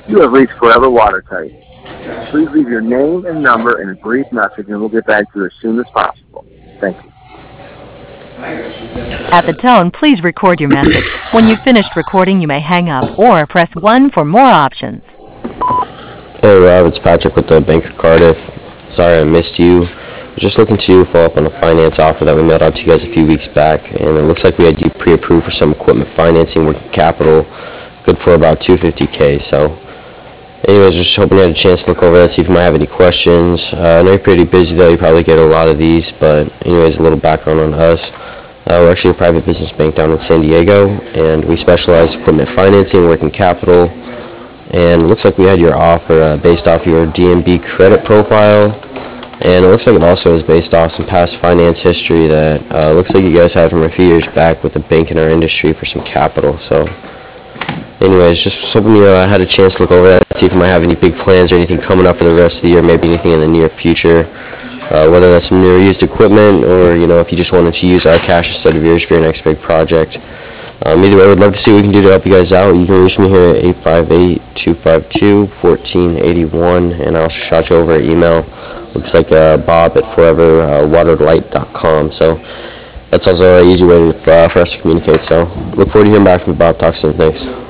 You have reached Forever Watertight. Please leave your name and number in a brief message, and we'll get back to you as soon as possible. Thank you. At the tone, please record your message. When you've finished recording, you may hang up or press 1 for more options. Hey Rob, it's Patrick with the Bank of Cardiff. Sorry I missed you. I was just looking to follow up on a finance offer that we mailed out to you guys a few weeks back, and it looks like we had you pre-approved for some equipment financing, working capital, good for about $250K. So anyways, just hoping you had a chance to look over that, see if you might have any questions. I know you're pretty busy though, you probably get a lot of these, but anyways, a little background on us. We're actually a private business bank down in San Diego, and we specialize in equipment financing, working capital, and it looks like we had your offer based off your DNB credit profile, and it looks like it also is based off some past finance history that looks like you guys had from a few years back with a bank in our industry for some capital. So anyways, just hoping you had a chance to look over that, see if you might have any big plans or anything coming up for the rest of the year, maybe anything in the near future, whether that's some new or used equipment, or if you just wanted to use our cash instead of yours for your next big project. Either way, I would love to see what we can do to help you guys out. You can reach me here at 858-252-1481, and I'll shot you over an email. Looks like Bob at foreverwaterlight.com. So that's also an easy way for us to communicate. So look forward to hearing back from you, Bob. Talk soon. Thanks.